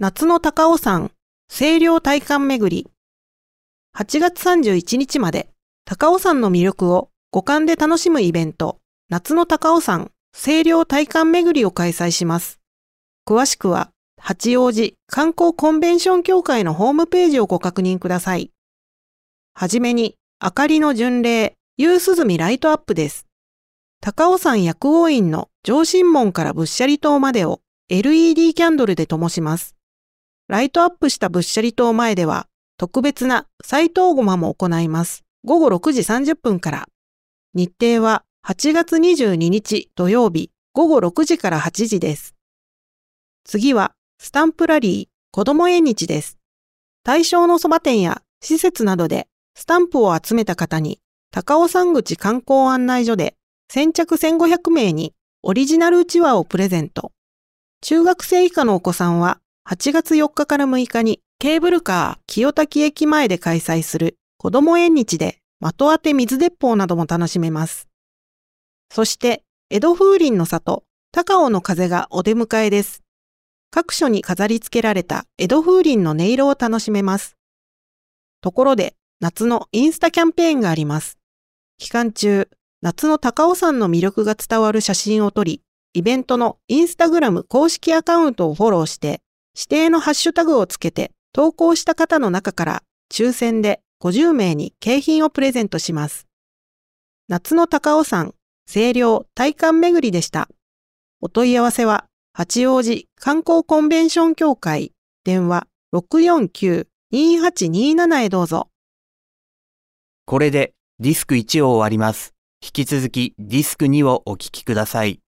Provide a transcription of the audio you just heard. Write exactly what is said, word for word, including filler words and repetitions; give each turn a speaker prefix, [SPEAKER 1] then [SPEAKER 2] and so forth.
[SPEAKER 1] 夏の高尾山清涼体感めぐり。はちがつさんじゅういちにちまで高尾山の魅力を五感で楽しむイベント、夏の高尾山清涼体感めぐりを開催します。詳しくは八王子観光コンベンション協会のホームページをご確認ください。はじめに、明かりの巡礼、夕涼みライトアップです。高尾山薬王院の上神門から仏舎利塔までを エルイーディー キャンドルで灯します。ライトアップした仏舎利塔前では、特別な祭灯ごまも行います。ごごろくじさんじゅっぷんから。日程ははちがつにじゅうににち土曜日ごごろくじからはちじです。次は、スタンプラリー、子ども縁日です。対象のそば店や施設などでスタンプを集めた方に、高尾山口観光案内所で先着せんごひゃくめいにオリジナルうちわをプレゼント。中学生以下のお子さんははちがつよっかからむいかにケーブルカー清滝駅前で開催する子ども縁日で的当て水鉄砲なども楽しめます。そして江戸風鈴の里、高尾の風がお出迎えです。各所に飾り付けられた江戸風鈴の音色を楽しめます。ところで夏のインスタキャンペーンがあります。期間中、夏の高尾山の魅力が伝わる写真を撮り、イベントのインスタグラム公式アカウントをフォローして、指定のハッシュタグをつけて投稿した方の中から抽選でごじゅうめいに景品をプレゼントします。夏の高尾山清涼体感めぐりでした。お問い合わせは八王子観光コンベンション協会電話 ろくよんきゅう にはちになな へどうぞ。
[SPEAKER 2] これでディスクいちを終わります。引き続きディスクにをお聞きください。